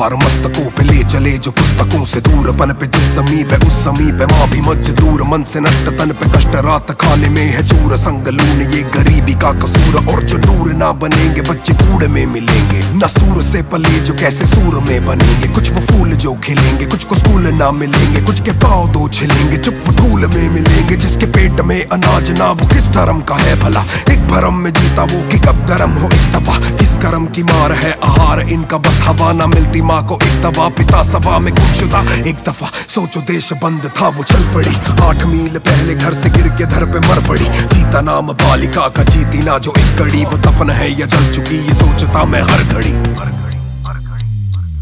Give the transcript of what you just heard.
भार मस्तकों पे ले चले जो पुस्तकों से दूर, पन पे जिस समीप है उस समीप है माँ भी मजदूर, मन से नष्ट तन पे कष्ट रात खाने में है चूर, संग लून ये गरीबी का कसूर, और जो नूर ना बनेंगे बच्चे कूड़े में मिलेंगे, न सूर से पले जो कैसे सूर में बनेंगे, कुछ वो फूल जो खिलेंगे कुछ को स्कूल ना मिलेंगे, कुछ के पाँव दो छिलेंगे चुप वो धूल में मिलेंगे, जिसके पेट में अनाज ना वो किस धर्म का है भला, एक भरम में जीता वो कि कब गरम हो एक दफा, किस कर्म की मार है आहार इनका, बस हवा ना मिलती माँ को एक दफा, पिता सभा में गुमशुदा एक दफा, सोचो देश बंद था वो चल पड़ी, 8 मील पहले घर से गिर के धर पे मर पड़ी, जीता नाम बालिका का जीती ना जो एक कड़ी, वो दफन है या जल चुकी ये सोचता मैं हर घड़ी।